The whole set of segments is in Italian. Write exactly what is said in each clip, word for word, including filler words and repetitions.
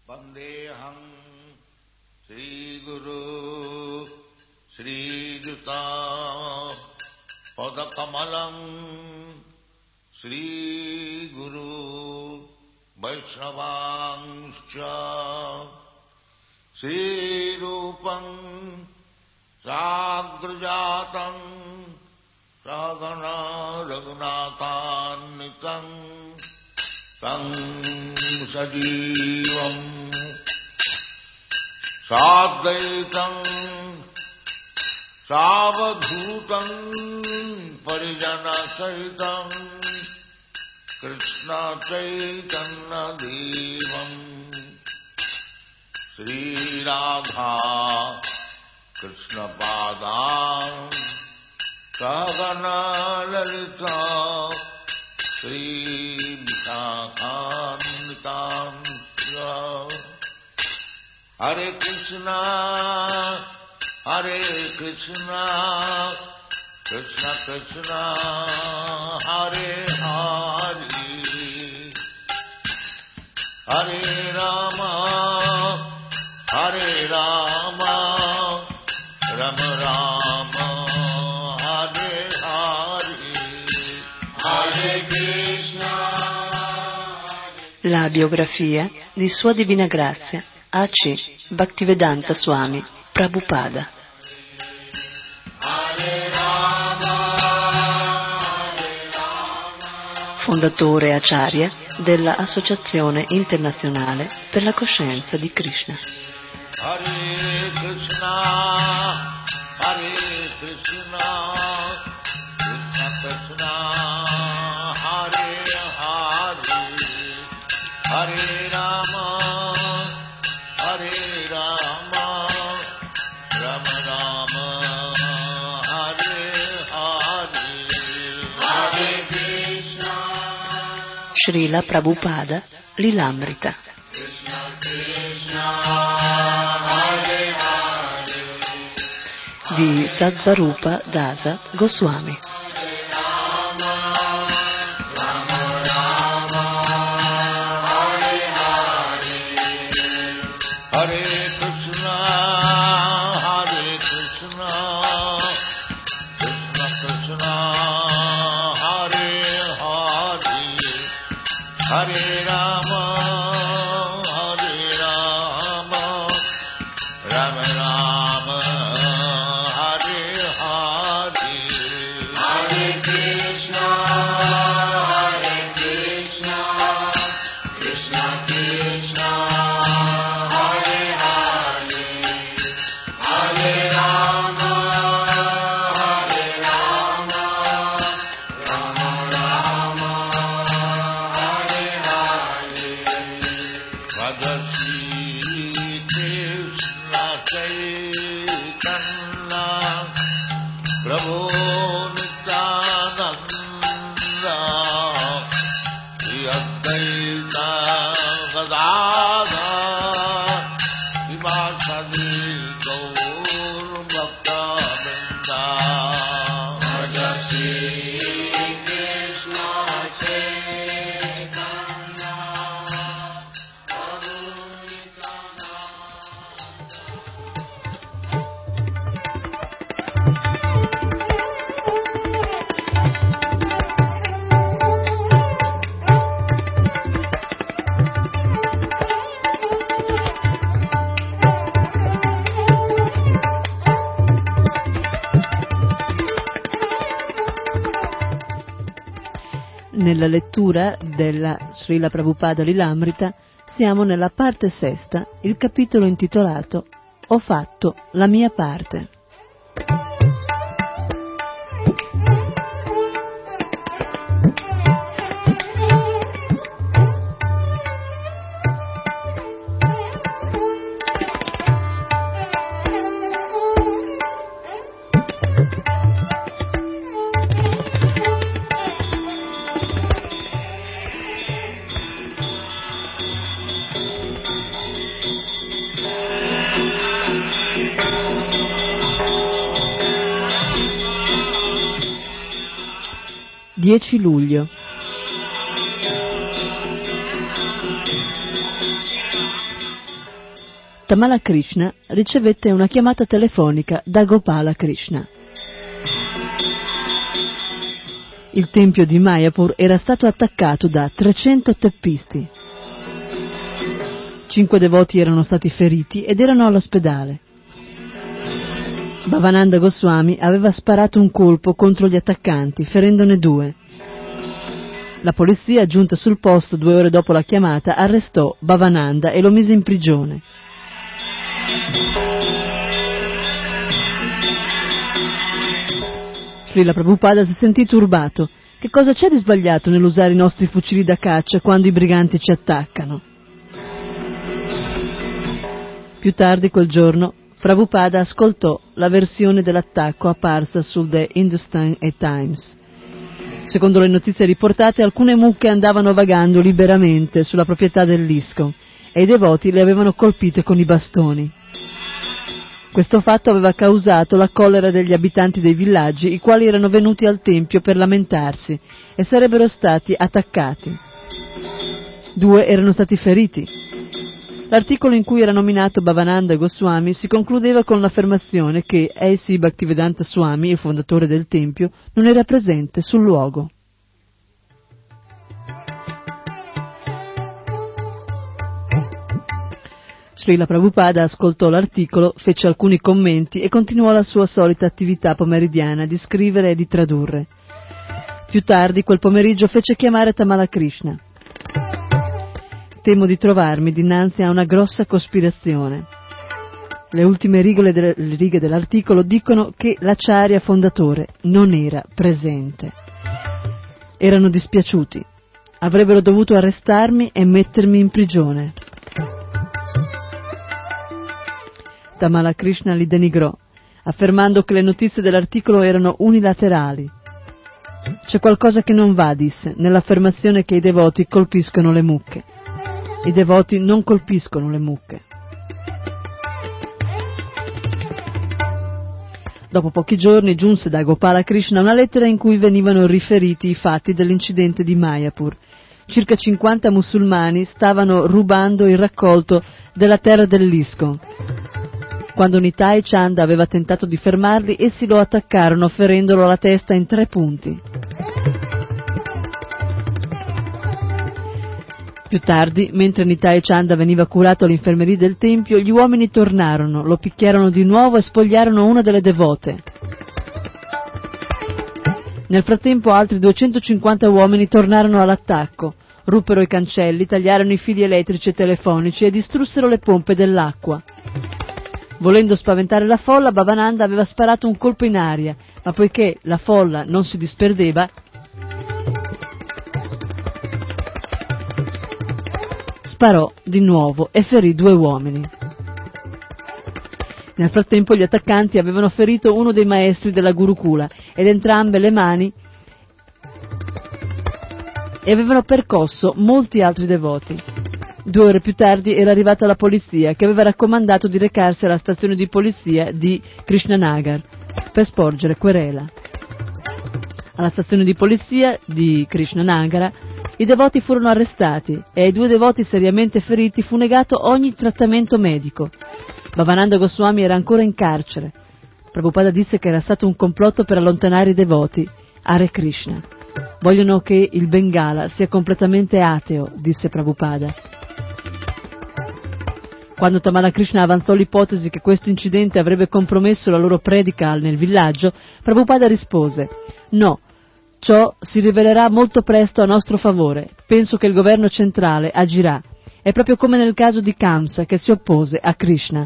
Vandeham Sri Guru Sri Juta Padakamalam Sri Guru Vaishnavangscha Sri Rupam Sagrajatam Sagana Raghunathanikam Tam Sajivam Sadvaitam Savadhutam Parijana Sahitam Krishna Chaitanya Devam Sri Radha Krishna Padam Sagana Lalita Sri Vishakhantam Hare Krishna Hare Krishna Krishna Krishna Hare Hare Hare Rama Hare Rama Rama Rama Hare Hare Hare Krishna. La biografia di Sua Divina Grazia A C Bhaktivedanta Swami Prabhupada. Fondatore Acharya della Associazione Internazionale per la Coscienza di Krishna. Hare Krishna, Hare Krishna, Krishna Krishna, Hare Hare, Hare Rama, Hare Rama, Rama Rama, Hare Hare, Hare Krishna. Srila Prabhupada Lilamrita. Di Sattvarupa Dasa Goswami. Hare Krishna, Hare Krishna, Krishna Krishna, Hare Hare, Hare Rama, Hare Rama, Rama Rama, Hare Hare, Hare Krishna, Hare Krishna, Krishna Krishna, Hare Hare, Hare Rama, Hare Rama, Rama Rama, Hare Hare. Radha Shri Krishna Chaitanya Prabhu Nityananda Shri Advaita Gadadhar Srivasadi Gaur Bhakta-vrinda. Radha Shri Krishna Chaitanya Prabhu Nityananda. Nella lettura della Srila Prabhupada Lilamrita siamo nella parte sesta, il capitolo intitolato Ho fatto la mia parte. dieci luglio. Tamala Krishna ricevette una chiamata telefonica da Gopala Krishna. Il tempio di Mayapur era stato attaccato da trecento teppisti. Cinque devoti erano stati feriti ed erano all'ospedale. Bhavananda Goswami aveva sparato un colpo contro gli attaccanti, ferendone due. La polizia, giunta sul posto due ore dopo la chiamata, arrestò Bhavananda e lo mise in prigione. Srila Prabhupada si sentì turbato. Che cosa c'è di sbagliato nell'usare i nostri fucili da caccia quando i briganti ci attaccano? Più tardi quel giorno, Prabhupada ascoltò la versione dell'attacco apparsa sul The Hindustan Times. Secondo le notizie riportate, alcune mucche andavano vagando liberamente sulla proprietà dell'ISKCON e i devoti le avevano colpite con i bastoni. Questo fatto aveva causato la collera degli abitanti dei villaggi, i quali erano venuti al tempio per lamentarsi e sarebbero stati attaccati. Due erano stati feriti. L'articolo in cui era nominato Bhavananda Goswami si concludeva con l'affermazione che A C Bhaktivedanta Swami, il fondatore del tempio, non era presente sul luogo. Srila Prabhupada ascoltò l'articolo, fece alcuni commenti e continuò la sua solita attività pomeridiana di scrivere e di tradurre. Più tardi, quel pomeriggio, fece chiamare Tamala Krishna. Temo di trovarmi dinanzi a una grossa cospirazione. Le ultime righe, de- le righe dell'articolo dicono che l'acciarya fondatore non era presente. Erano dispiaciuti. Avrebbero dovuto arrestarmi e mettermi in prigione. Tamala Krishna li denigrò, affermando che le notizie dell'articolo erano unilaterali. C'è qualcosa che non va, disse, nell'affermazione che i devoti colpiscono le mucche. I devoti non colpiscono le mucche. Dopo pochi giorni giunse da Gopala Krishna una lettera in cui venivano riferiti i fatti dell'incidente di Mayapur. Circa cinquanta musulmani stavano rubando il raccolto della terra dell'ISKCON. Quando Nitai Chand aveva tentato di fermarli, essi lo attaccarono ferendolo alla testa in tre punti. Più tardi, mentre Nitai Chand veniva curato all'infermeria del tempio, gli uomini tornarono, lo picchiarono di nuovo e spogliarono una delle devote. Nel frattempo altri duecentocinquanta uomini tornarono all'attacco, ruppero i cancelli, tagliarono i fili elettrici e telefonici e distrussero le pompe dell'acqua. Volendo spaventare la folla, Bhavananda aveva sparato un colpo in aria, ma poiché la folla non si disperdeva, sparò di nuovo e ferì due uomini. Nel frattempo gli attaccanti avevano ferito uno dei maestri della Gurukula ed entrambe le mani e avevano percosso molti altri devoti. Due ore più tardi era arrivata la polizia, che aveva raccomandato di recarsi alla stazione di polizia di Krishnanagar per sporgere querela. Alla stazione di polizia di Krishnanagar i devoti furono arrestati e ai due devoti seriamente feriti fu negato ogni trattamento medico. Bhavananda Goswami era ancora in carcere. Prabhupada disse che era stato un complotto per allontanare i devoti. Hare Krishna. Vogliono che il Bengala sia completamente ateo, disse Prabhupada. Quando Tamala Krishna avanzò l'ipotesi che questo incidente avrebbe compromesso la loro predica nel villaggio, Prabhupada rispose: no, ciò si rivelerà molto presto a nostro favore. Penso che il governo centrale agirà. È proprio come nel caso di Kamsa, che si oppose a Krishna.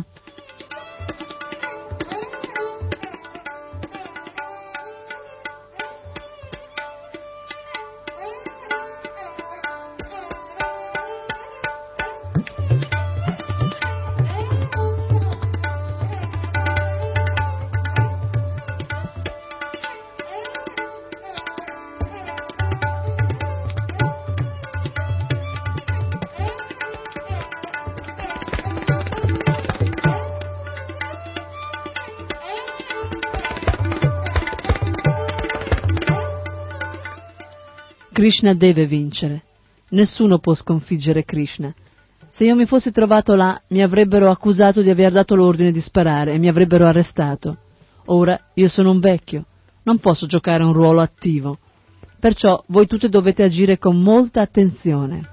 Krishna deve vincere. Nessuno può sconfiggere Krishna. Se io mi fossi trovato là, mi avrebbero accusato di aver dato l'ordine di sparare e mi avrebbero arrestato. Ora io sono un vecchio, non posso giocare un ruolo attivo. Perciò voi tutti dovete agire con molta attenzione.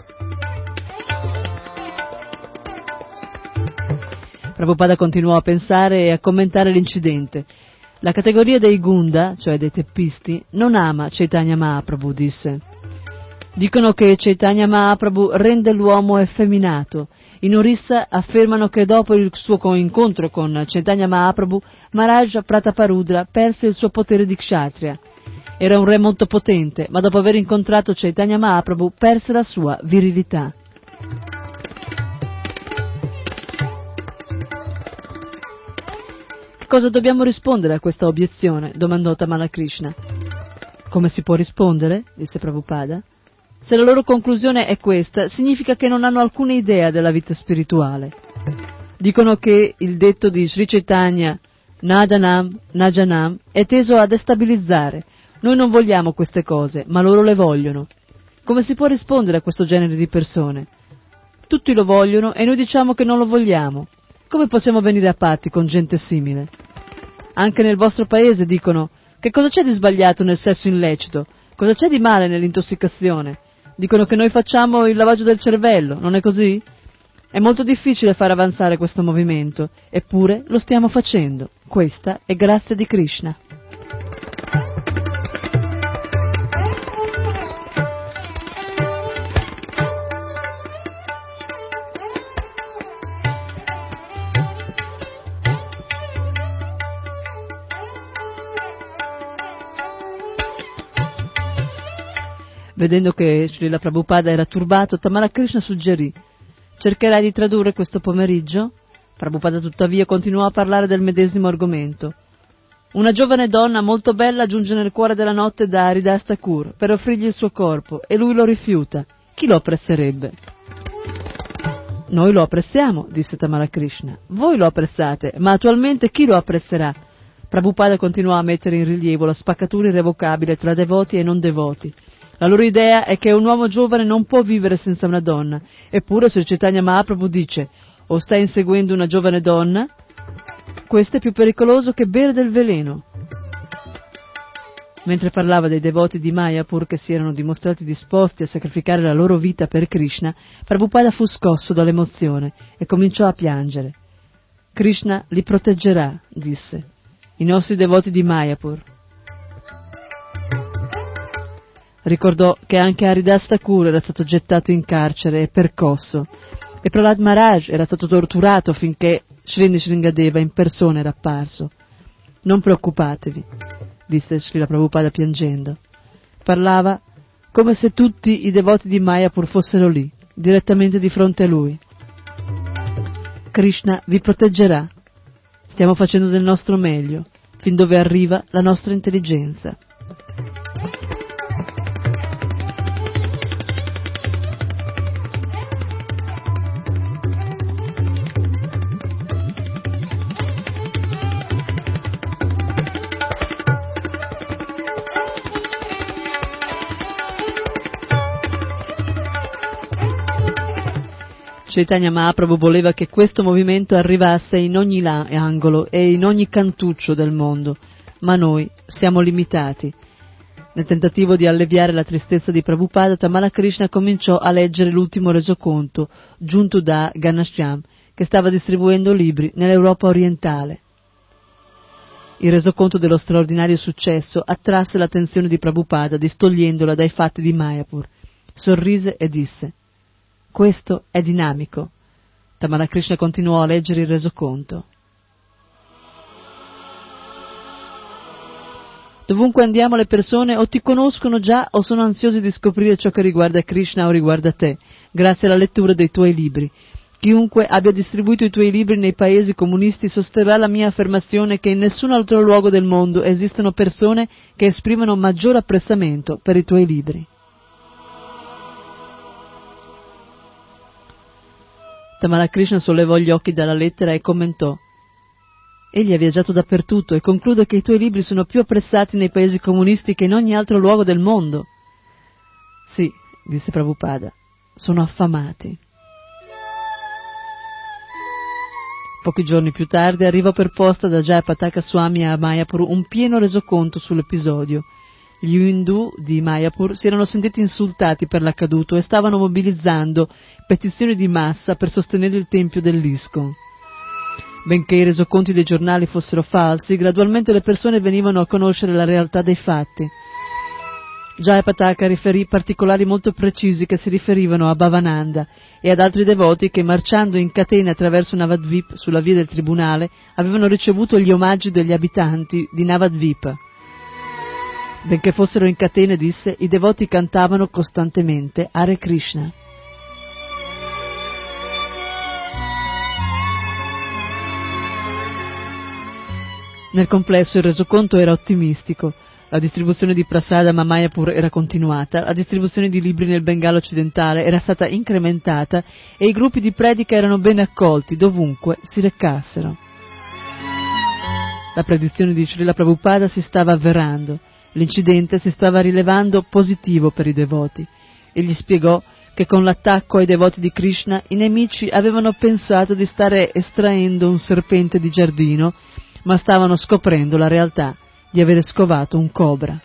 Prabhupada continuò a pensare e a commentare l'incidente. La categoria dei Gunda, cioè dei teppisti, non ama Chaitanya Mahaprabhu, disse. Dicono che Chaitanya Mahaprabhu rende l'uomo effeminato. In Orissa affermano che dopo il suo incontro con Chaitanya Mahaprabhu, Maharaj Prataparudra perse il suo potere di kshatriya. Era un re molto potente, ma dopo aver incontrato Chaitanya Mahaprabhu perse la sua virilità. Che cosa dobbiamo rispondere a questa obiezione? Domandò Tamala Krishna. Come si può rispondere? Disse Prabhupada. Se la loro conclusione è questa, significa che non hanno alcuna idea della vita spirituale. Dicono che il detto di Sri Chaitanya, Nadanam, Najanam, è teso a destabilizzare. Noi non vogliamo queste cose, ma loro le vogliono. Come si può rispondere a questo genere di persone? Tutti lo vogliono e noi diciamo che non lo vogliamo. Come possiamo venire a patti con gente simile? Anche nel vostro paese dicono: che cosa c'è di sbagliato nel sesso illecito? Cosa c'è di male nell'intossicazione? Dicono che noi facciamo il lavaggio del cervello, non è così? È molto difficile far avanzare questo movimento, eppure lo stiamo facendo. Questa è grazia di Krishna. Vedendo che Srila Prabhupada era turbato, Tamala Krishna suggerì: cercherai di tradurre questo pomeriggio? Prabhupada tuttavia continuò a parlare del medesimo argomento. Una giovane donna molto bella giunge nel cuore della notte da Haridas Thakur per offrirgli il suo corpo e lui lo rifiuta. Chi lo apprezzerebbe? Noi lo apprezziamo, disse Tamala Krishna. Voi lo apprezzate, ma attualmente chi lo apprezzerà? Prabhupada continuò a mettere in rilievo la spaccatura irrevocabile tra devoti e non devoti. La loro idea è che un uomo giovane non può vivere senza una donna, eppure Sri Chaitanya Mahaprabhu dice: o stai inseguendo una giovane donna, questo è più pericoloso che bere del veleno. Mentre parlava dei devoti di Mayapur che si erano dimostrati disposti a sacrificare la loro vita per Krishna, Prabhupada fu scosso dall'emozione e cominciò a piangere. Krishna li proteggerà, disse, i nostri devoti di Mayapur. Ricordò che anche Haridas Thakur era stato gettato in carcere e percosso, e Prahlad Maharaj era stato torturato finché Sri Nisringadeva in persona era apparso. Non preoccupatevi, disse Srila Prabhupada piangendo. Parlava come se tutti i devoti di Mayapur fossero lì, direttamente di fronte a lui. Krishna vi proteggerà. Stiamo facendo del nostro meglio, fin dove arriva la nostra intelligenza. Chaitanya Mahaprabhu voleva che questo movimento arrivasse in ogni la- angolo e in ogni cantuccio del mondo, ma noi siamo limitati. Nel tentativo di alleviare la tristezza di Prabhupada, Tamala Krishna cominciò a leggere l'ultimo resoconto giunto da Ghanshyam, che stava distribuendo libri nell'Europa orientale. Il resoconto dello straordinario successo attrasse l'attenzione di Prabhupada, distogliendola dai fatti di Mayapur. Sorrise e disse: questo è dinamico. Tamala Krishna continuò a leggere il resoconto. Dovunque andiamo le persone o ti conoscono già o sono ansiosi di scoprire ciò che riguarda Krishna o riguarda te, grazie alla lettura dei tuoi libri. Chiunque abbia distribuito i tuoi libri nei paesi comunisti sosterrà la mia affermazione che in nessun altro luogo del mondo esistono persone che esprimono maggior apprezzamento per i tuoi libri. Tamala Krishna sollevò gli occhi dalla lettera e commentò: egli ha viaggiato dappertutto e conclude che i tuoi libri sono più apprezzati nei paesi comunisti che in ogni altro luogo del mondo. Sì, disse Prabhupada, sono affamati. Pochi giorni più tardi arrivò per posta da Jayapataka Swami a Mayapur un pieno resoconto sull'episodio. Gli Hindu di Mayapur si erano sentiti insultati per l'accaduto e stavano mobilizzando petizioni di massa per sostenere il tempio dell'ISKCON. Benché i resoconti dei giornali fossero falsi, gradualmente le persone venivano a conoscere la realtà dei fatti. Jayapataka riferì particolari molto precisi che si riferivano a Bhavananda e ad altri devoti che, marciando in catene attraverso Navadvip sulla via del tribunale, avevano ricevuto gli omaggi degli abitanti di Navadvip. Benché fossero in catene, disse, i devoti cantavano costantemente Hare Krishna. Nel complesso il resoconto era ottimistico. La distribuzione di prasadam a Mayapur era continuata, la distribuzione di libri nel Bengala occidentale era stata incrementata e i gruppi di predica erano ben accolti dovunque si recassero. La predizione di Srila Prabhupada si stava avverando, l'incidente si stava rilevando positivo per i devoti. Egli spiegò che con l'attacco ai devoti di Krishna i nemici avevano pensato di stare estraendo un serpente di giardino, ma stavano scoprendo la realtà di avere scovato un cobra.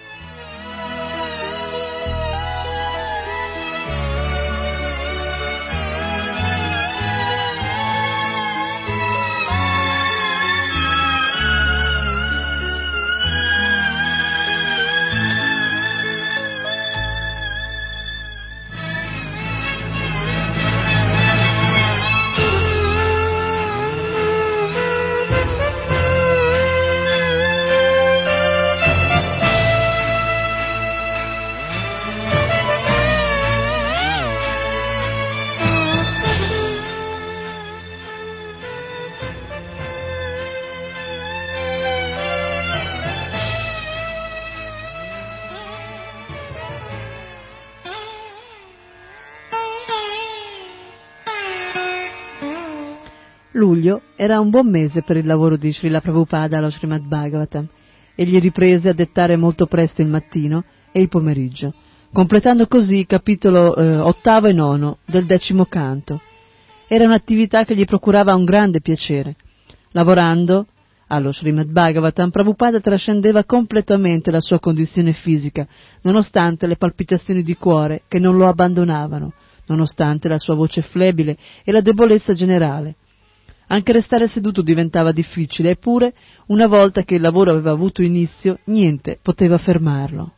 Luglio era un buon mese per il lavoro di Srila Prabhupada allo Srimad Bhagavatam. Egli riprese a dettare molto presto il mattino e il pomeriggio, completando così il capitolo eh, ottavo e nono del decimo canto. Era un'attività che gli procurava un grande piacere. Lavorando allo Srimad Bhagavatam, Prabhupada trascendeva completamente la sua condizione fisica, nonostante le palpitazioni di cuore che non lo abbandonavano, nonostante la sua voce flebile e la debolezza generale. Anche restare seduto diventava difficile, eppure, una volta che il lavoro aveva avuto inizio, niente poteva fermarlo.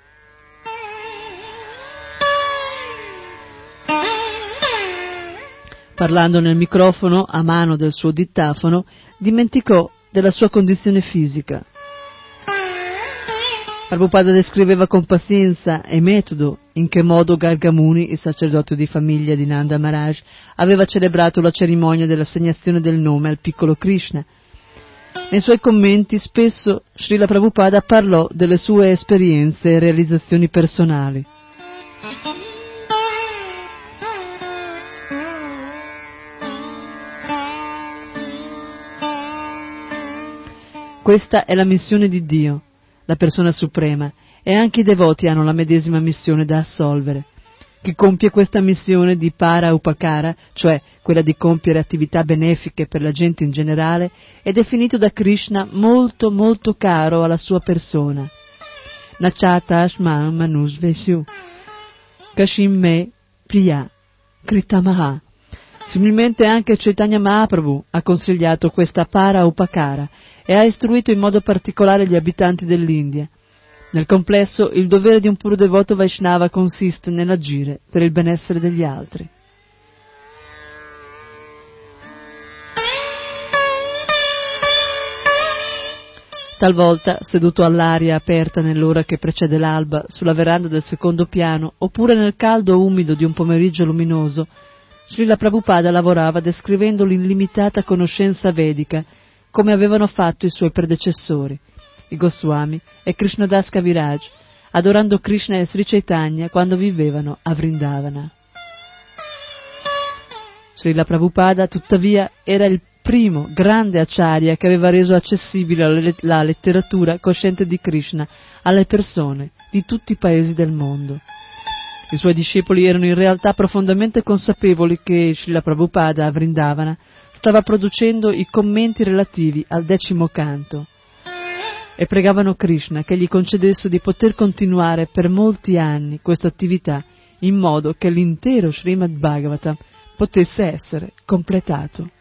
Parlando nel microfono, a mano del suo dittafono, dimenticò della sua condizione fisica. Prabhupada descriveva con pazienza e metodo in che modo Gargamuni, il sacerdote di famiglia di Nanda Maharaj, aveva celebrato la cerimonia dell'assegnazione del nome al piccolo Krishna. Nei suoi commenti spesso Srila Prabhupada parlò delle sue esperienze e realizzazioni personali. Questa è la missione di Dio, la persona suprema, e anche i devoti hanno la medesima missione da assolvere. Chi compie questa missione di para upakara, cioè quella di compiere attività benefiche per la gente in generale, è definito da Krishna molto molto caro alla sua persona. Nachata ashman manusveshu kashim me priya kritamaha. Similmente anche Chaitanya Mahaprabhu ha consigliato questa para upakara e ha istruito in modo particolare gli abitanti dell'India. Nel complesso, il dovere di un puro devoto Vaishnava consiste nell'agire per il benessere degli altri. Talvolta, seduto all'aria aperta nell'ora che precede l'alba, sulla veranda del secondo piano, oppure nel caldo umido di un pomeriggio luminoso, Srila Prabhupada lavorava descrivendo l'illimitata conoscenza vedica, come avevano fatto i suoi predecessori, i Goswami e Krishnadas Kaviraj, adorando Krishna e Sri Chaitanya quando vivevano a Vrindavana. Srila Prabhupada, tuttavia, era il primo grande acharya che aveva reso accessibile la letteratura cosciente di Krishna alle persone di tutti i paesi del mondo. I suoi discepoli erano in realtà profondamente consapevoli che Srila Prabhupada a Vrindavana stava producendo i commenti relativi al decimo canto e pregavano Krishna che gli concedesse di poter continuare per molti anni questa attività in modo che l'intero Srimad Bhagavatam potesse essere completato.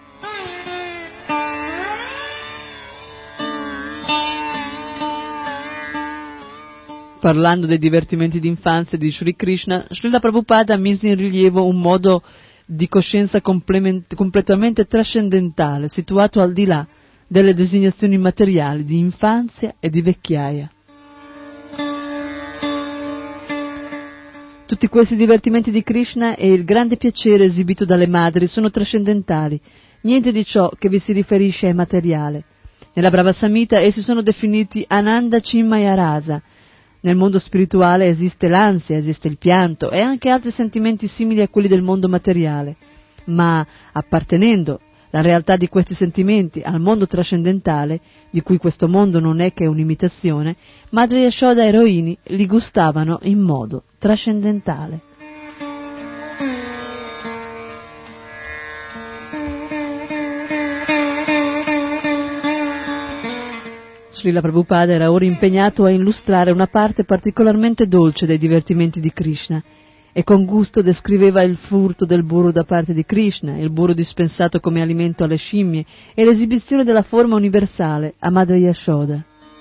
Parlando dei divertimenti d'infanzia di Sri Krishna, Srila Prabhupada mise in rilievo un modo di coscienza completamente trascendentale, situato al di là delle designazioni materiali di infanzia e di vecchiaia. Tutti questi divertimenti di Krishna e il grande piacere esibito dalle madri sono trascendentali, niente di ciò che vi si riferisce è materiale. Nella Brahma Samhita essi sono definiti Ananda Chinmaya Rasa. Nel mondo spirituale esiste l'ansia, esiste il pianto e anche altri sentimenti simili a quelli del mondo materiale, ma appartenendo la realtà di questi sentimenti al mondo trascendentale, di cui questo mondo non è che un'imitazione, Madre Yashoda e Rohini li gustavano in modo trascendentale. Srila Prabhupada era ora impegnato a illustrare una parte particolarmente dolce dei divertimenti di Krishna e con gusto descriveva il furto del burro da parte di Krishna, il burro dispensato come alimento alle scimmie e l'esibizione della forma universale a Madre Yashoda.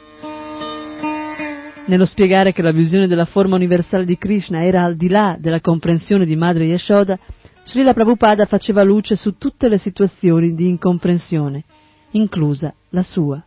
Nello spiegare che la visione della forma universale di Krishna era al di là della comprensione di Madre Yashoda, Srila Prabhupada faceva luce su tutte le situazioni di incomprensione, inclusa la sua.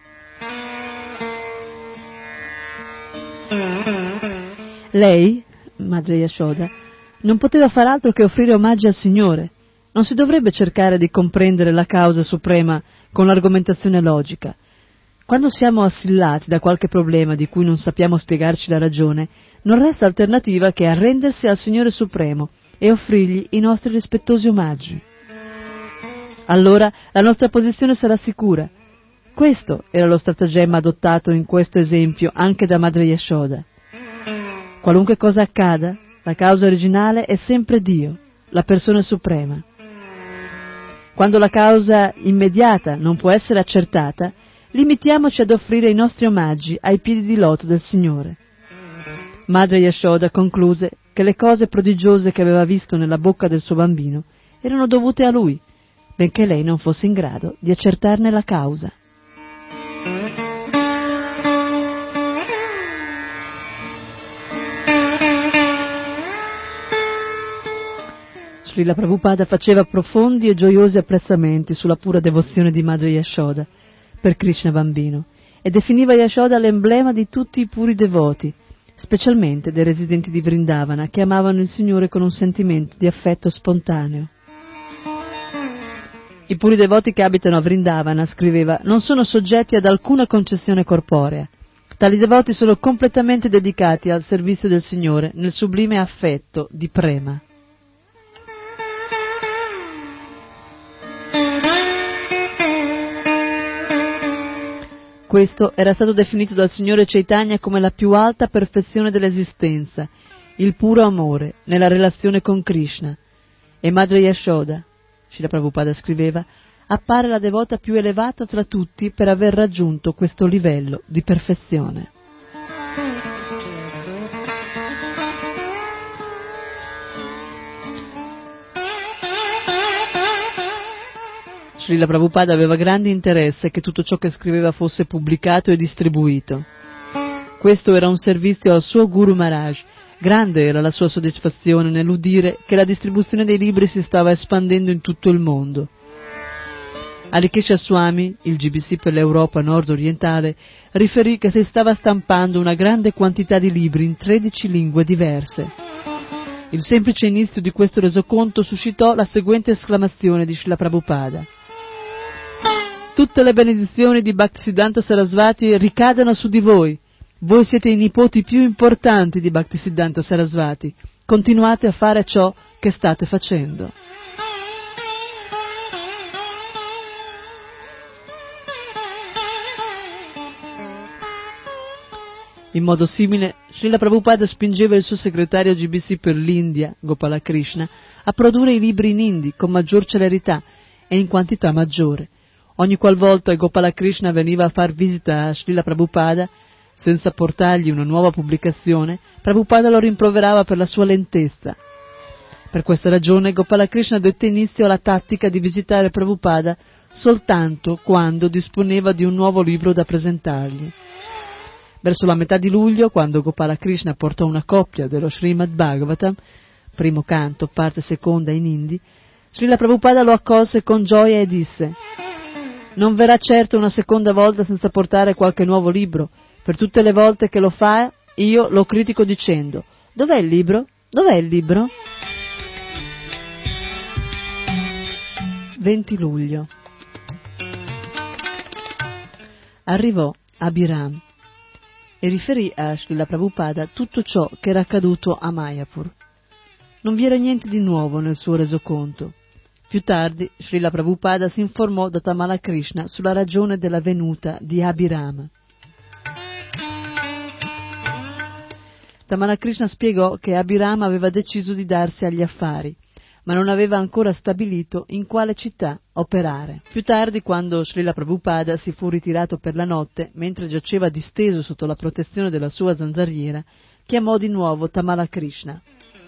Lei, Madre Yashoda, non poteva far altro che offrire omaggi al Signore. Non si dovrebbe cercare di comprendere la causa suprema con l'argomentazione logica. Quando siamo assillati da qualche problema di cui non sappiamo spiegarci la ragione, non resta alternativa che arrendersi al Signore Supremo e offrirgli i nostri rispettosi omaggi. Allora la nostra posizione sarà sicura. Questo era lo stratagemma adottato in questo esempio anche da Madre Yashoda. Qualunque cosa accada, la causa originale è sempre Dio, la persona suprema. Quando la causa immediata non può essere accertata, limitiamoci ad offrire i nostri omaggi ai piedi di loto del Signore. Madre Yashoda concluse che le cose prodigiose che aveva visto nella bocca del suo bambino erano dovute a lui, benché lei non fosse in grado di accertarne la causa. Srila Prabhupada faceva profondi e gioiosi apprezzamenti sulla pura devozione di Madre Yashoda per Krishna bambino e definiva Yashoda l'emblema di tutti i puri devoti, specialmente dei residenti di Vrindavana che amavano il Signore con un sentimento di affetto spontaneo. I puri devoti che abitano a Vrindavana, scriveva, non sono soggetti ad alcuna concezione corporea. Tali devoti sono completamente dedicati al servizio del Signore nel sublime affetto di prema. Questo era stato definito dal Signore Chaitanya come la più alta perfezione dell'esistenza, il puro amore nella relazione con Krishna. E Madre Yashoda, Srila Prabhupada scriveva, appare la devota più elevata tra tutti per aver raggiunto questo livello di perfezione. Srila Prabhupada aveva grande interesse che tutto ciò che scriveva fosse pubblicato e distribuito. Questo era un servizio al suo Guru Maharaj. Grande era la sua soddisfazione nell'udire che la distribuzione dei libri si stava espandendo in tutto il mondo. Alikesha Swami, il G B C per l'Europa nord-orientale, riferì che si stava stampando una grande quantità di libri in tredici lingue diverse. Il semplice inizio di questo resoconto suscitò la seguente esclamazione di Srila Prabhupada. Tutte le benedizioni di Bhaktisiddhanta Sarasvati ricadano su di voi. Voi siete i nipoti più importanti di Bhaktisiddhanta Sarasvati. Continuate a fare ciò che state facendo. In modo simile, Srila Prabhupada spingeva il suo segretario G B C per l'India, Gopala Krishna, a produrre i libri in hindi con maggior celerità e in quantità maggiore. Ogni qualvolta Gopala Krishna veniva a far visita a Srila Prabhupada, senza portargli una nuova pubblicazione, Prabhupada lo rimproverava per la sua lentezza. Per questa ragione Gopala Krishna dette inizio alla tattica di visitare Prabhupada soltanto quando disponeva di un nuovo libro da presentargli. Verso la metà di luglio, quando Gopala Krishna portò una copia dello Srimad Bhagavatam, primo canto, parte seconda in hindi, Srila Prabhupada lo accolse con gioia e disse: «Non verrà certo una seconda volta senza portare qualche nuovo libro. Per tutte le volte che lo fa, io lo critico dicendo: dov'è il libro? Dov'è il libro?» venti luglio. Arrivò a Biram e riferì a Srila Prabhupada tutto ciò che era accaduto a Mayapur. Non vi era niente di nuovo nel suo resoconto. Più tardi, Srila Prabhupada si informò da Tamala Krishna sulla ragione della venuta di Abhirama. Tamala Krishna spiegò che Abhirama aveva deciso di darsi agli affari, ma non aveva ancora stabilito in quale città operare. Più tardi, quando Srila Prabhupada si fu ritirato per la notte, mentre giaceva disteso sotto la protezione della sua zanzariera, chiamò di nuovo Tamala Krishna.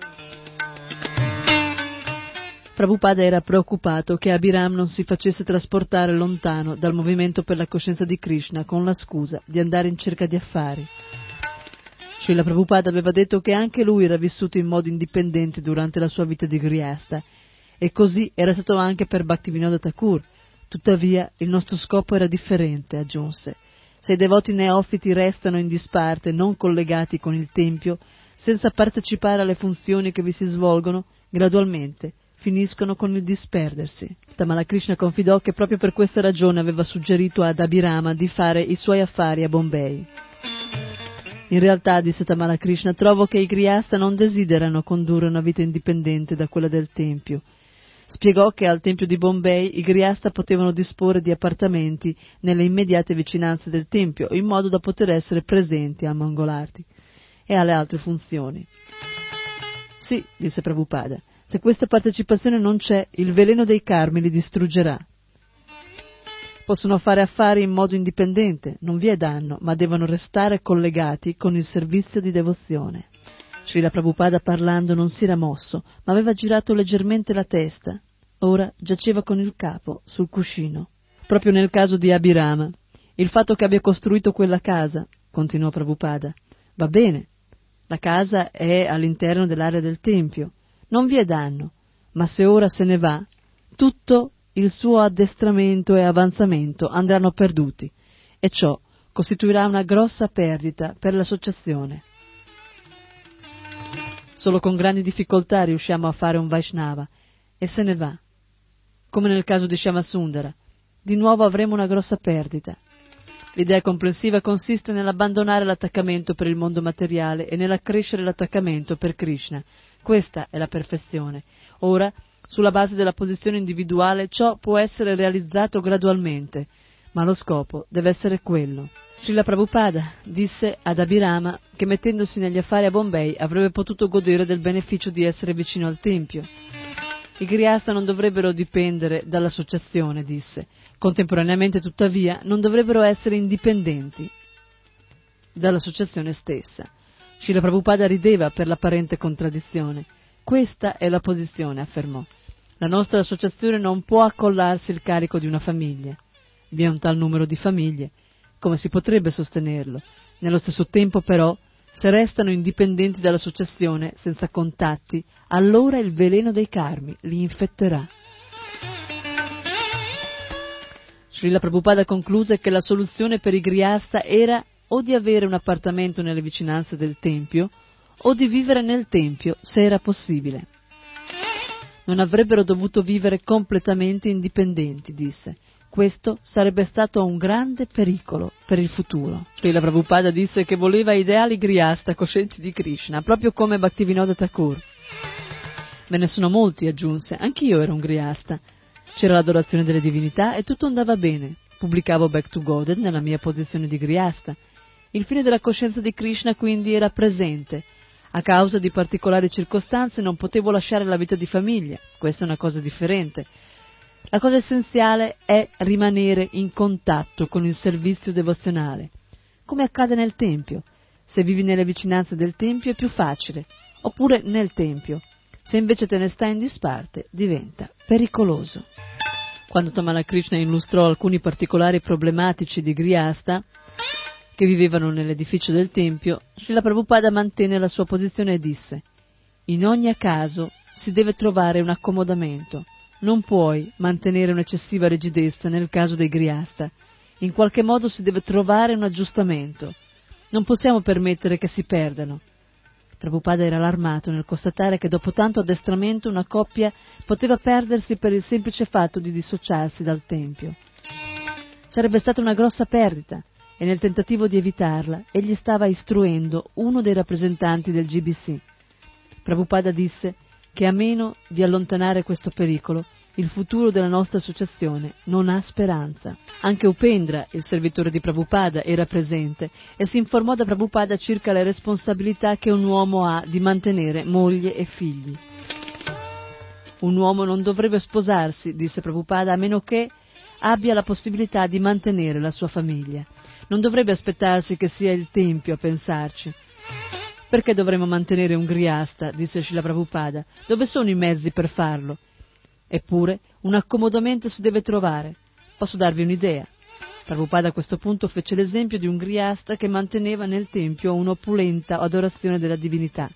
Prabhupada era preoccupato che Abhiram non si facesse trasportare lontano dal movimento per la coscienza di Krishna con la scusa di andare in cerca di affari. Srila Prabhupada aveva detto che anche lui era vissuto in modo indipendente durante la sua vita di Grihasta, e così era stato anche per Bhaktivinoda Thakur. Tuttavia il nostro scopo era differente, aggiunse. Se i devoti neofiti restano in disparte, non collegati con il Tempio, senza partecipare alle funzioni che vi si svolgono, gradualmente finiscono con il disperdersi. Tamala Krishna confidò che proprio per questa ragione aveva suggerito ad Abhirama di fare i suoi affari a Bombay. In realtà, disse Tamala Krishna, trovo che i Grihasta non desiderano condurre una vita indipendente da quella del Tempio. Spiegò che al Tempio di Bombay i Grihasta potevano disporre di appartamenti nelle immediate vicinanze del Tempio, in modo da poter essere presenti al Mangolarti e alle altre funzioni. Sì, disse Prabhupada, se questa partecipazione non c'è, il veleno dei karmi li distruggerà. Possono fare affari in modo indipendente, non vi è danno, ma devono restare collegati con il servizio di devozione. Srila Prabhupada parlando non si era mosso, ma aveva girato leggermente la testa. Ora giaceva con il capo sul cuscino. Proprio nel caso di Abhirama, il fatto che abbia costruito quella casa, continuò Prabhupada, va bene, la casa è all'interno dell'area del Tempio, non vi è danno, ma se ora se ne va, tutto il suo addestramento e avanzamento andranno perduti, e ciò costituirà una grossa perdita per l'associazione. Solo con grandi difficoltà riusciamo a fare un Vaishnava, e se ne va. Come nel caso di Shyamasundara, di nuovo avremo una grossa perdita. L'idea complessiva consiste nell'abbandonare l'attaccamento per il mondo materiale e nell'accrescere l'attaccamento per Krishna. Questa è la perfezione. Ora, sulla base della posizione individuale, ciò può essere realizzato gradualmente, ma lo scopo deve essere quello. Srila Prabhupada disse ad Abhirama che mettendosi negli affari a Bombay avrebbe potuto godere del beneficio di essere vicino al Tempio. I Grihasta non dovrebbero dipendere dall'associazione, disse. Contemporaneamente, tuttavia, non dovrebbero essere indipendenti dall'associazione stessa. Srila Prabhupada rideva per l'apparente contraddizione. Questa è la posizione, affermò. La nostra associazione non può accollarsi il carico di una famiglia. Vi è un tal numero di famiglie. Come si potrebbe sostenerlo? Nello stesso tempo, però, se restano indipendenti dall'associazione, senza contatti, allora il veleno dei karmi li infetterà. Srila Prabhupada concluse che la soluzione per i Grihasta era o di avere un appartamento nelle vicinanze del Tempio, o di vivere nel Tempio, se era possibile. Non avrebbero dovuto vivere completamente indipendenti, disse. Questo sarebbe stato un grande pericolo per il futuro. Srila Prabhupada disse che voleva ideali Grihasta coscienti di Krishna, proprio come Bhaktivinoda Thakur. Ve ne sono molti, aggiunse, anch'io ero un Grihasta. C'era l'adorazione delle divinità e tutto andava bene. Pubblicavo Back to Godhead nella mia posizione di Grihasta. Il fine della coscienza di Krishna quindi era presente. A causa di particolari circostanze non potevo lasciare la vita di famiglia. Questa è una cosa differente. La cosa essenziale è rimanere in contatto con il servizio devozionale, come accade nel Tempio. Se vivi nelle vicinanze del Tempio è più facile, oppure nel Tempio. Se invece te ne stai in disparte, diventa pericoloso. Quando Tamala Krishna illustrò alcuni particolari problematici di Grihasta che vivevano nell'edificio del Tempio, Srila Prabhupada mantenne la sua posizione e disse: in ogni caso si deve trovare un accomodamento. Non puoi mantenere un'eccessiva rigidezza nel caso dei Grihasta. In qualche modo si deve trovare un aggiustamento. Non possiamo permettere che si perdano. Prabhupada era allarmato nel constatare che dopo tanto addestramento una coppia poteva perdersi per il semplice fatto di dissociarsi dal Tempio. Sarebbe stata una grossa perdita e nel tentativo di evitarla egli stava istruendo uno dei rappresentanti del G B C. Prabhupada disse che a meno di allontanare questo pericolo il futuro della nostra associazione non ha speranza. Anche Upendra, il servitore di Prabhupada, era presente e si informò da Prabhupada circa le responsabilità che un uomo ha di mantenere moglie e figli. Un uomo non dovrebbe sposarsi, disse Prabhupada, a meno che abbia la possibilità di mantenere la sua famiglia. Non dovrebbe aspettarsi che sia il Tempio a pensarci. Perché dovremmo mantenere un Grihasta, disse Srila Prabhupada, dove sono i mezzi per farlo? Eppure un accomodamento si deve trovare. Posso darvi un'idea. Prabhupada a questo punto fece l'esempio di un Grihasta che manteneva nel Tempio un'opulenta adorazione della divinità.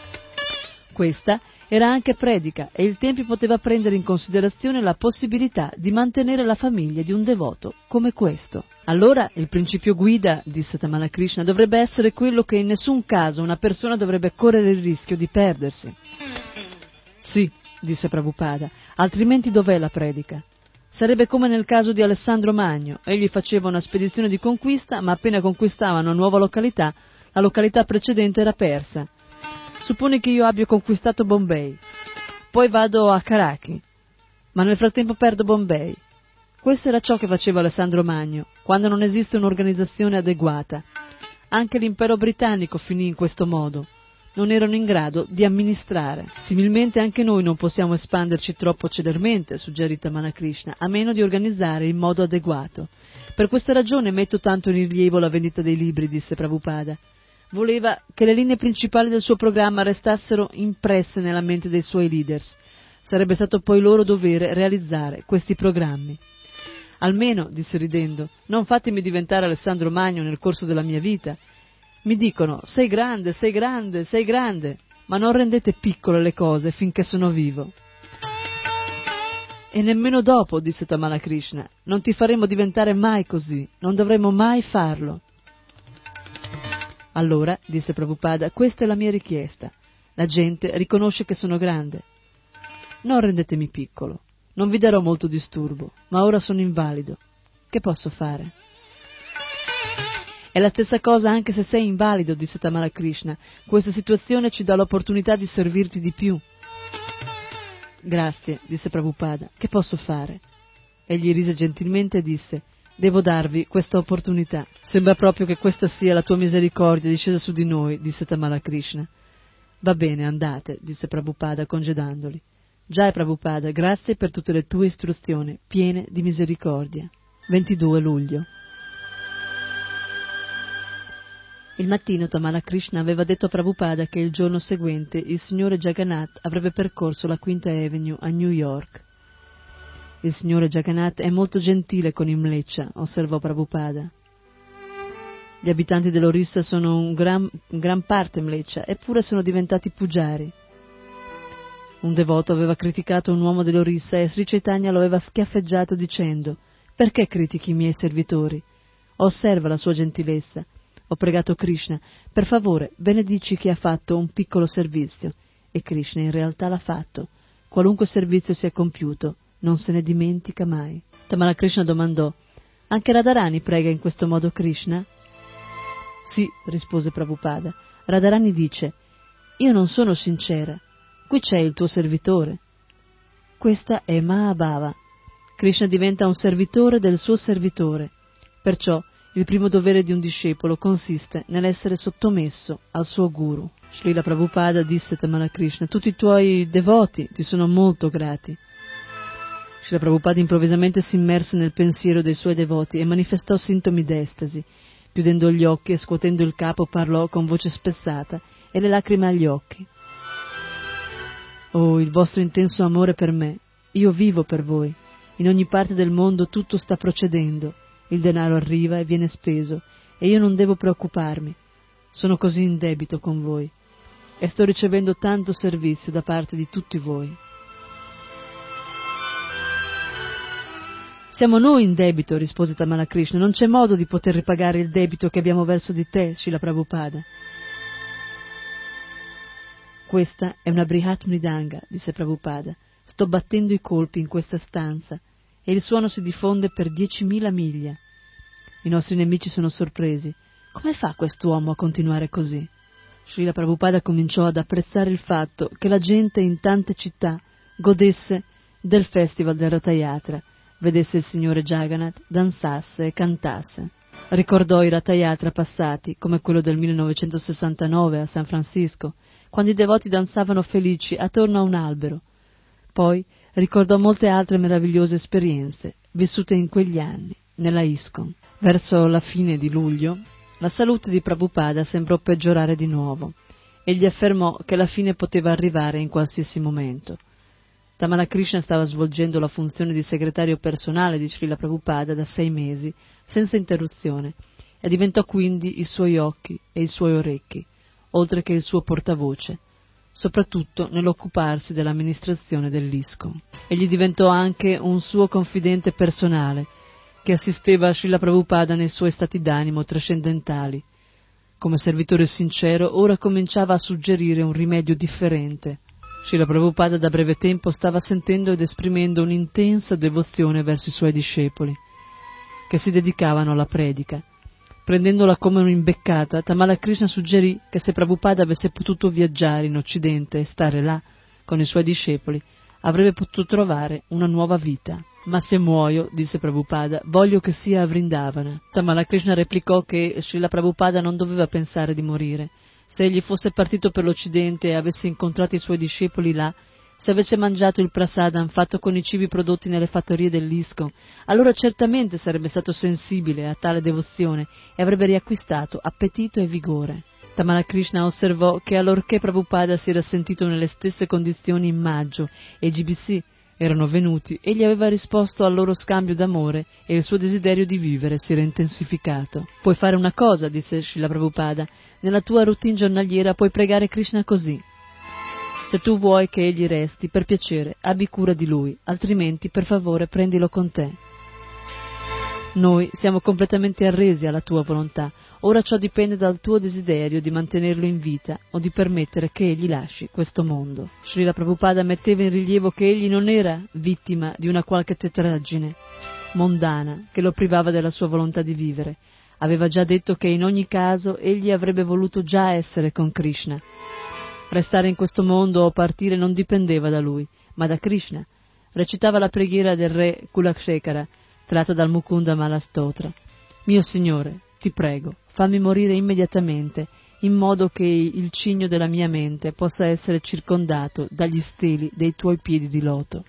Questa era anche predica e il Tempio poteva prendere in considerazione la possibilità di mantenere la famiglia di un devoto come questo. Allora il principio guida, disse Tamala Krishna, dovrebbe essere quello che in nessun caso una persona dovrebbe correre il rischio di perdersi. Sì, disse Prabhupada, altrimenti dov'è la predica? Sarebbe come nel caso di Alessandro Magno. Egli faceva una spedizione di conquista, ma appena conquistava una nuova località, la località precedente era persa. Supponi che io abbia conquistato Bombay, poi vado a Karachi, ma nel frattempo perdo Bombay. Questo era ciò che faceva Alessandro Magno, quando non esiste un'organizzazione adeguata. Anche l'impero britannico finì in questo modo. Non erano in grado di amministrare. Similmente anche noi non possiamo espanderci troppo celermente, suggerì Tamala Krishna, a meno di organizzare in modo adeguato. Per questa ragione metto tanto in rilievo la vendita dei libri, disse Prabhupada. Voleva che le linee principali del suo programma restassero impresse nella mente dei suoi leaders. Sarebbe stato poi loro dovere realizzare questi programmi. Almeno, disse ridendo, non fatemi diventare Alessandro Magno nel corso della mia vita. Mi dicono, sei grande, sei grande, sei grande, ma non rendete piccole le cose finché sono vivo. E nemmeno dopo, disse Tamala Krishna, non ti faremo diventare mai così, non dovremo mai farlo. Allora, disse Prabhupada, questa è la mia richiesta. La gente riconosce che sono grande. Non rendetemi piccolo, non vi darò molto disturbo, ma ora sono invalido. Che posso fare? È la stessa cosa anche se sei invalido, disse Tamala Krishna. Questa situazione ci dà l'opportunità di servirti di più. Grazie, disse Prabhupada. Che posso fare? Egli rise gentilmente e disse: devo darvi questa opportunità. Sembra proprio che questa sia la tua misericordia discesa su di noi, disse Tamala Krishna. Va bene, andate, disse Prabhupada congedandoli. Jai Prabhupada, grazie per tutte le tue istruzioni, piene di misericordia. ventidue luglio. Il mattino Tamala Krishna aveva detto a Prabhupada che il giorno seguente il signore Jagannath avrebbe percorso la Quinta Avenue a New York. Il signore Jagannath è molto gentile con i Mleccha, osservò Prabhupada. Gli abitanti dell'Orissa sono un gran, in gran parte Mleccha, eppure sono diventati pujari. Un devoto aveva criticato un uomo dell'Orissa e Sri Chaitanya lo aveva schiaffeggiato dicendo: perché critichi i miei servitori? Osserva la sua gentilezza. Ho pregato Krishna, per favore benedici chi ha fatto un piccolo servizio, e Krishna in realtà l'ha fatto. Qualunque servizio sia compiuto, non se ne dimentica mai. Tamala Krishna domandò: anche Radharani prega in questo modo Krishna? Sì, rispose Prabhupada. Radharani dice: io non sono sincera, qui c'è il tuo servitore. Questa è Mahabhava. Krishna diventa un servitore del suo servitore, perciò il primo dovere di un discepolo consiste nell'essere sottomesso al suo guru. Srila Prabhupada disse a Tamala Krishna: tutti i tuoi devoti ti sono molto grati. Srila Prabhupada improvvisamente si immerse nel pensiero dei suoi devoti e manifestò sintomi d'estasi. Chiudendo gli occhi e scuotendo il capo parlò con voce spezzata e le lacrime agli occhi. Oh, il vostro intenso amore per me. Io vivo per voi. In ogni parte del mondo tutto sta procedendo. Il denaro arriva e viene speso e io non devo preoccuparmi. Sono così in debito con voi e sto ricevendo tanto servizio da parte di tutti voi. Siamo noi in debito, rispose Tamala Krishna, non c'è modo di poter ripagare il debito che abbiamo verso di te, Srila Prabhupada. Questa è una Brihat Mridanga, disse Prabhupada. Sto battendo i colpi in questa stanza e il suono si diffonde per diecimila miglia. I nostri nemici sono sorpresi. Come fa quest'uomo a continuare così? Srila Prabhupada cominciò ad apprezzare il fatto che la gente in tante città godesse del festival del Ratha Yatra, vedesse il signore Jagannath, danzasse e cantasse. Ricordò i Ratha Yatra passati, come quello del millenovecentosessantanove a San Francisco, quando i devoti danzavano felici attorno a un albero. Poi ricordò molte altre meravigliose esperienze vissute in quegli anni, nella ISKCON. Verso la fine di luglio, la salute di Prabhupada sembrò peggiorare di nuovo. Egli affermò che la fine poteva arrivare in qualsiasi momento. Tamala Krishna stava svolgendo la funzione di segretario personale di Srila Prabhupada da sei mesi, senza interruzione, e diventò quindi i suoi occhi e i suoi orecchi, oltre che il suo portavoce, soprattutto nell'occuparsi dell'amministrazione dell'ISKCON. Egli diventò anche un suo confidente personale, che assisteva a Srila Prabhupada nei suoi stati d'animo trascendentali. Come servitore sincero, ora cominciava a suggerire un rimedio differente. Srila Prabhupada da breve tempo stava sentendo ed esprimendo un'intensa devozione verso i suoi discepoli, che si dedicavano alla predica. Prendendola come un'imbeccata, Tamala Krishna suggerì che se Prabhupada avesse potuto viaggiare in Occidente e stare là con i suoi discepoli, avrebbe potuto trovare una nuova vita. Ma se muoio, disse Prabhupada, voglio che sia a Vrindavana. Tamala Krishna replicò che Srila Prabhupada non doveva pensare di morire. Se egli fosse partito per l'Occidente e avesse incontrato i suoi discepoli là, se avesse mangiato il prasadam fatto con i cibi prodotti nelle fattorie dell'ISKCON, allora certamente sarebbe stato sensibile a tale devozione e avrebbe riacquistato appetito e vigore. Tamala Krishna osservò che allorché Prabhupada si era sentito nelle stesse condizioni in maggio e i G B C erano venuti, egli aveva risposto al loro scambio d'amore e il suo desiderio di vivere si era intensificato. Puoi fare una cosa, disse Srila Prabhupada, nella tua routine giornaliera puoi pregare Krishna così. Se tu vuoi che egli resti, per piacere, abbi cura di lui, altrimenti, per favore, prendilo con te. Noi siamo completamente arresi alla tua volontà, ora ciò dipende dal tuo desiderio di mantenerlo in vita o di permettere che egli lasci questo mondo. Srila Prabhupada metteva in rilievo che egli non era vittima di una qualche tetraggine mondana che lo privava della sua volontà di vivere. Aveva già detto che in ogni caso egli avrebbe voluto già essere con Krishna. Restare in questo mondo o partire non dipendeva da lui, ma da Krishna. Recitava la preghiera del re Kulakshekara, tratta dal Mukunda Mala Stotra. Mio Signore, ti prego, fammi morire immediatamente, in modo che il cigno della mia mente possa essere circondato dagli steli dei tuoi piedi di loto.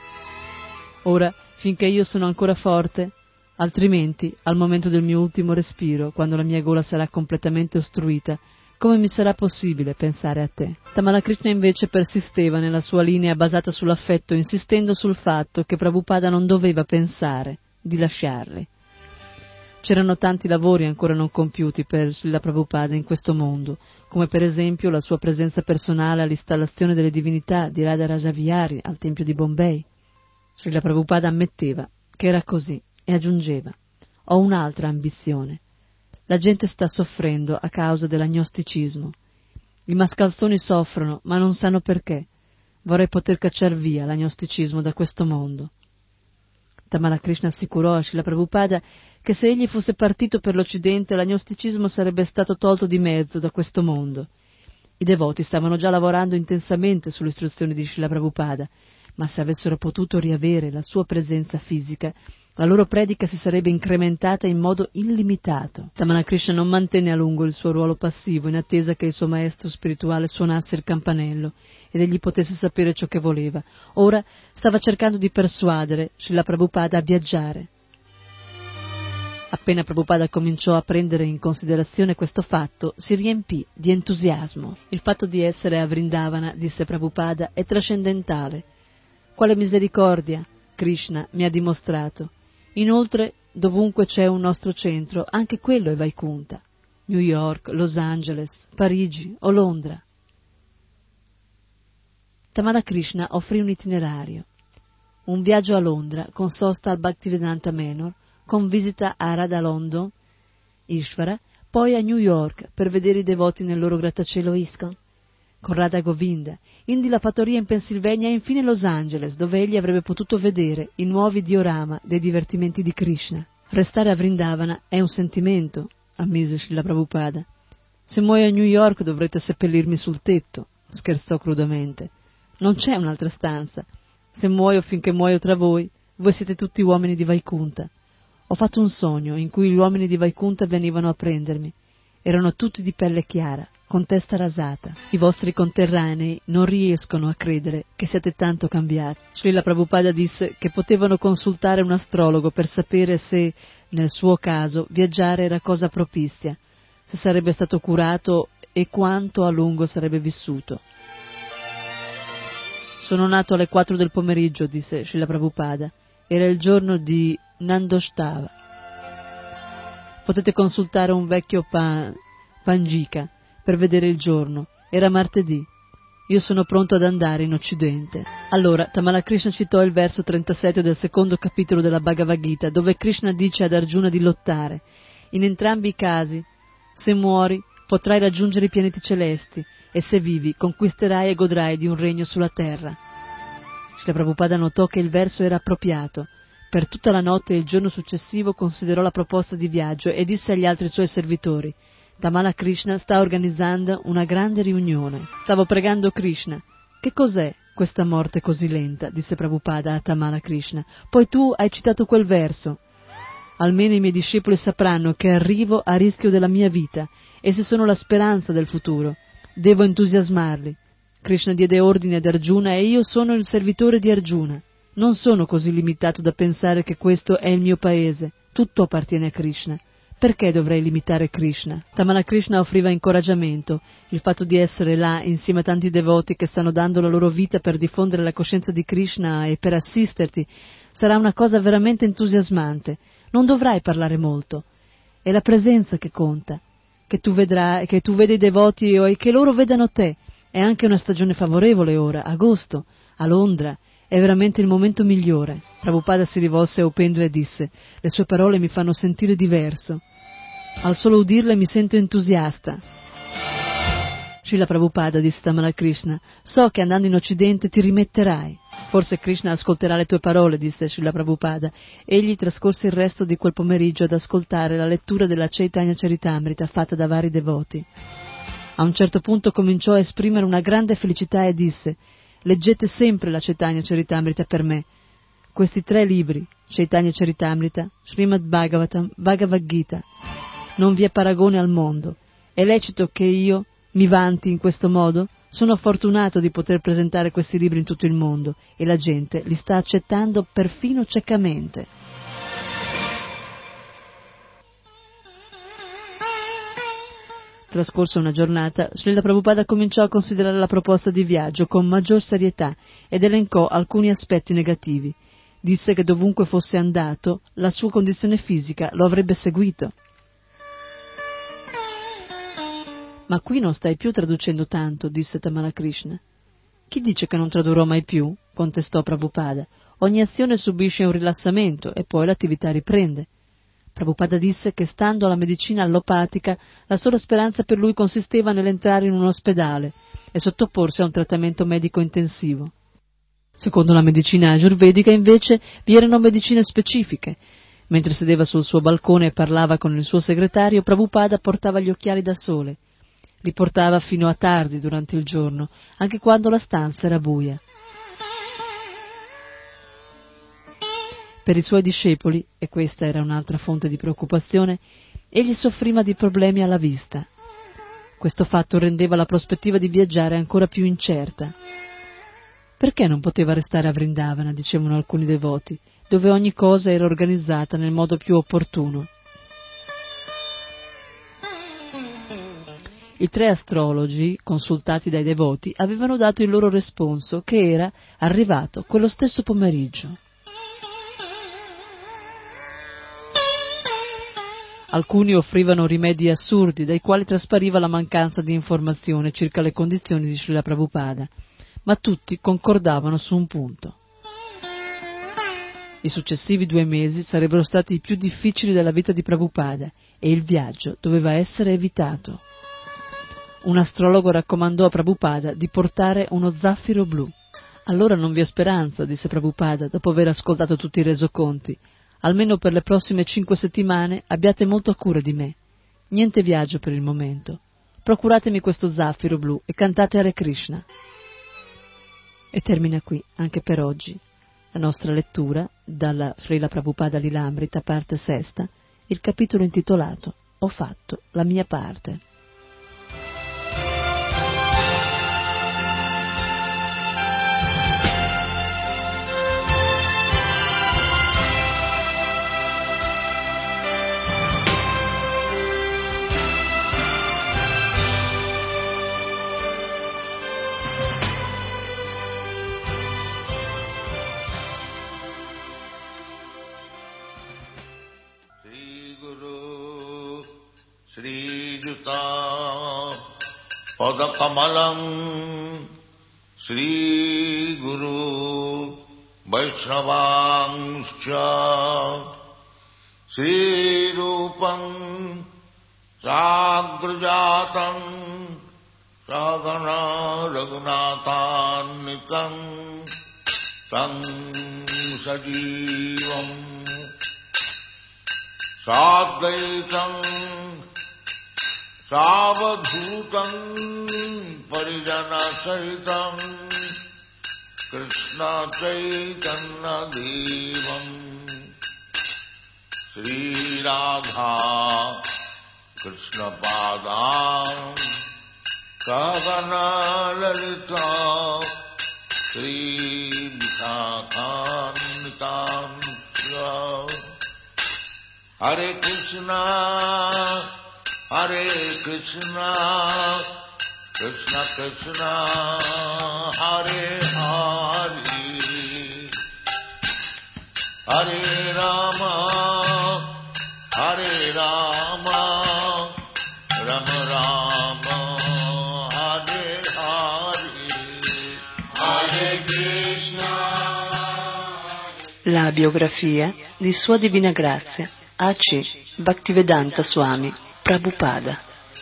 Ora, finché io sono ancora forte, altrimenti, al momento del mio ultimo respiro, quando la mia gola sarà completamente ostruita, come mi sarà possibile pensare a te? Tamala Krishna invece persisteva nella sua linea basata sull'affetto, insistendo sul fatto che Prabhupada non doveva pensare di lasciarli. C'erano tanti lavori ancora non compiuti per la Prabhupada in questo mondo, come per esempio la sua presenza personale all'installazione delle divinità di Radha Raja Vihari al Tempio di Bombay. Srila Prabhupada ammetteva che era così e aggiungeva: ho un'altra ambizione. La gente sta soffrendo a causa dell'agnosticismo. I mascalzoni soffrono, ma non sanno perché. Vorrei poter cacciar via l'agnosticismo da questo mondo. Tamala Krishna assicurò a Srila Prabhupada che se egli fosse partito per l'Occidente l'agnosticismo sarebbe stato tolto di mezzo da questo mondo. I devoti stavano già lavorando intensamente sulle istruzioni di Srila Prabhupada, ma se avessero potuto riavere la sua presenza fisica, la loro predica si sarebbe incrementata in modo illimitato. Tamala Krishna non mantenne a lungo il suo ruolo passivo in attesa che il suo maestro spirituale suonasse il campanello ed egli potesse sapere ciò che voleva. Ora stava cercando di persuadere Srila Prabhupada a viaggiare. Appena Prabhupada cominciò a prendere in considerazione questo fatto, si riempì di entusiasmo. Il fatto di essere a Vrindavana, disse Prabhupada, è trascendentale. Quale misericordia Krishna mi ha dimostrato. Inoltre, dovunque c'è un nostro centro, anche quello è Vaikunta. New York, Los Angeles, Parigi o Londra. Tamala Krishna offrì un itinerario. Un viaggio a Londra con sosta al Bhaktivedanta Manor, con visita a Radha London, Ishvara, poi a New York per vedere i devoti nel loro grattacielo ISKCON, con Radha Govinda, indi la fattoria in Pennsylvania e infine Los Angeles, dove egli avrebbe potuto vedere i nuovi diorama dei divertimenti di Krishna. Restare a Vrindavana è un sentimento, ammise Srila Prabhupada. Se muoio a New York dovrete seppellirmi sul tetto, scherzò crudamente. Non c'è un'altra stanza. Se muoio finché muoio tra voi, voi siete tutti uomini di Vaikunta. Ho fatto un sogno in cui gli uomini di Vaikunta venivano a prendermi. Erano tutti di pelle chiara, con testa rasata. I vostri conterranei non riescono a credere che siate tanto cambiati. Srila Prabhupada disse che potevano consultare un astrologo per sapere se, nel suo caso, viaggiare era cosa propizia, se sarebbe stato curato e quanto a lungo sarebbe vissuto. Sono nato alle quattro del pomeriggio, disse Srila Prabhupada. Era il giorno di Nandoshtava. Potete consultare un vecchio pan, Panjika per vedere il giorno. Era martedì. Io sono pronto ad andare in Occidente. Allora Tamala Krishna citò il verso trentasette del secondo capitolo della Bhagavad Gita, dove Krishna dice ad Arjuna di lottare. In entrambi i casi, se muori, potrai raggiungere i pianeti celesti, e se vivi, conquisterai e godrai di un regno sulla terra. Srila Prabhupada notò che il verso era appropriato. Per tutta la notte e il giorno successivo considerò la proposta di viaggio e disse agli altri suoi servitori: Tamala Krishna sta organizzando una grande riunione. Stavo pregando Krishna. Che cos'è questa morte così lenta? Disse Prabhupada a Tamala Krishna. Poi tu hai citato quel verso. Almeno i miei discepoli sapranno che arrivo a rischio della mia vita. Essi sono la speranza del futuro. Devo entusiasmarli. Krishna diede ordine ad Arjuna e io sono il servitore di Arjuna. Non sono così limitato da pensare che questo è il mio paese. Tutto appartiene a Krishna. Perché dovrei limitare Krishna? Tamala Krishna offriva incoraggiamento. Il fatto di essere là insieme a tanti devoti che stanno dando la loro vita per diffondere la coscienza di Krishna e per assisterti sarà una cosa veramente entusiasmante. Non dovrai parlare molto. È la presenza che conta. Che tu vedrai, che tu vedi i devoti e che loro vedano te. È anche una stagione favorevole ora, agosto, a Londra. È veramente il momento migliore. Prabhupada si rivolse a Upendra e disse: le sue parole mi fanno sentire diverso. Al solo udirle mi sento entusiasta. Srila Prabhupada, disse Tamala Krishna, so che andando in Occidente ti rimetterai. Forse Krishna ascolterà le tue parole, disse Srila Prabhupada. Egli trascorse il resto di quel pomeriggio ad ascoltare la lettura della Chaitanya Charitamrita fatta da vari devoti. A un certo punto cominciò a esprimere una grande felicità e disse: leggete sempre la Chaitanya Charitamrita per me. Questi tre libri, Chaitanya Charitamrita, Srimad Bhagavatam, Bhagavad Gita, non vi è paragone al mondo. È lecito che io mi vanti in questo modo? Sono fortunato di poter presentare questi libri in tutto il mondo e la gente li sta accettando perfino ciecamente. Trascorsa una giornata, Srila Prabhupada cominciò a considerare la proposta di viaggio con maggior serietà ed elencò alcuni aspetti negativi. Disse che dovunque fosse andato, la sua condizione fisica lo avrebbe seguito. Ma qui non stai più traducendo tanto, disse Tamala Krishna. Chi dice che non tradurrò mai più? Contestò Prabhupada. Ogni azione subisce un rilassamento e poi l'attività riprende. Prabhupada disse che stando alla medicina allopatica la sola speranza per lui consisteva nell'entrare in un ospedale e sottoporsi a un trattamento medico intensivo. Secondo la medicina ayurvedica invece vi erano medicine specifiche. Mentre sedeva sul suo balcone e parlava con il suo segretario, Prabhupada portava gli occhiali da sole. Li portava fino a tardi durante il giorno, anche quando la stanza era buia. Per i suoi discepoli, e questa era un'altra fonte di preoccupazione, egli soffriva di problemi alla vista. Questo fatto rendeva la prospettiva di viaggiare ancora più incerta. Perché non poteva restare a Vrindavana, dicevano alcuni devoti, dove ogni cosa era organizzata nel modo più opportuno? I tre astrologi, consultati dai devoti, avevano dato il loro responso, che era arrivato quello stesso pomeriggio. Alcuni offrivano rimedi assurdi, dai quali traspariva la mancanza di informazione circa le condizioni di Srila Prabhupada, ma tutti concordavano su un punto. I successivi due mesi sarebbero stati i più difficili della vita di Prabhupada e il viaggio doveva essere evitato. Un astrologo raccomandò a Prabhupada di portare uno zaffiro blu. Allora non vi è speranza, disse Prabhupada, dopo aver ascoltato tutti i resoconti. Almeno per le prossime cinque settimane abbiate molta cura di me. Niente viaggio per il momento. Procuratemi questo zaffiro blu e cantate Hare Krishna. E termina qui, anche per oggi, la nostra lettura dalla Srila Prabhupada Lilamrita, parte sesta, il capitolo intitolato Ho fatto la mia parte. Padakamalam Sri Guru Vaishnavangscha Sri Rupam Sagrajatam Sagana Raghunathannitam Tam Sajivam Sadvaitam Savadhutam Parijana Sahitam Krishna Chaitanya Devam Sri Radha Krishna Padam Kavana Lalita Sri Vishakanitam Hare Krishna Hare Krishna, Krishna Krishna, Hare Hare, Hare Rama, Hare Rama, Rama Rama, Hare Hare, Hare Krishna. La biografia di Sua Divina Grazia A C Bhaktivedanta Swami Prabhupada.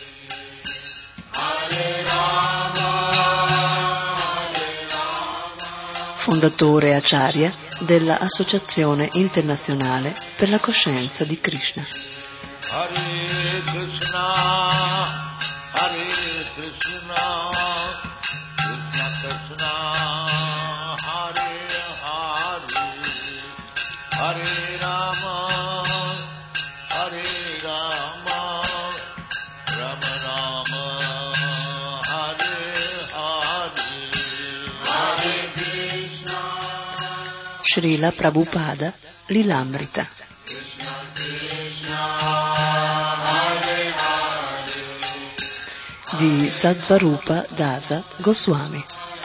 Fondatore e acharya della Associazione Internazionale per la Coscienza di Krishna. Hare Krishna, Hare Krishna, Krishna Krishna, Hare Hare, Hare Rama, Hare Rama, Rama Rama, Hare Hare, Hare Krishna. Srila Prabhupada Lilamrita. Di Satsvarupa Dasa Goswami.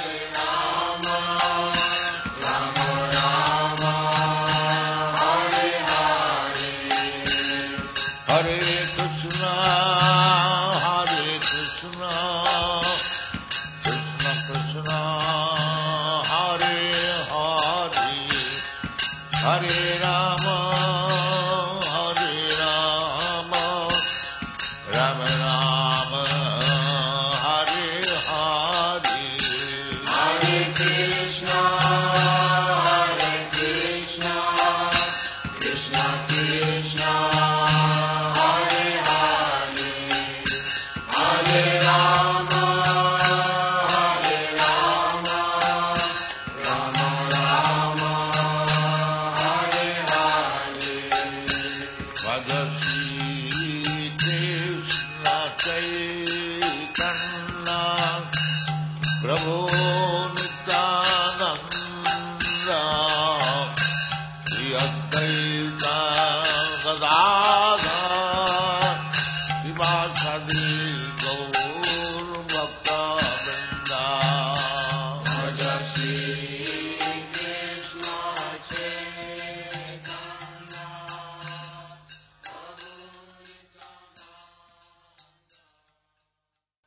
Hare Krishna, Hare Krishna, Krishna Krishna, Hare Hare, Hare Rama,